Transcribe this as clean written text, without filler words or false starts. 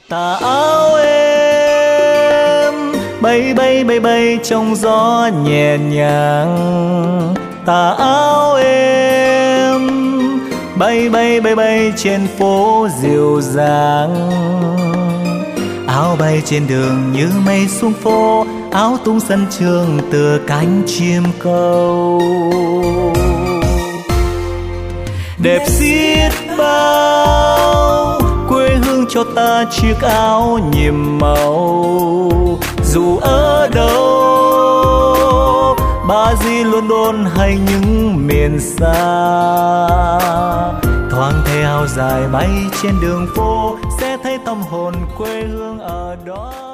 Tà áo em bay bay bay bay trong gió nhẹ nhàng. Tà áo em bay bay bay bay trên phố dịu dàng. Áo bay trên đường như mây xuống phố, áo tung sân trường tựa cánh chim câu. Đẹp xiết bao quê hương cho ta chiếc áo nhiệm màu. Dù ở đâu Brazil, London hay những miền xa, thoáng thấy áo dài bay trên đường phố sẽ thấy tâm hồn quê hương ở đó.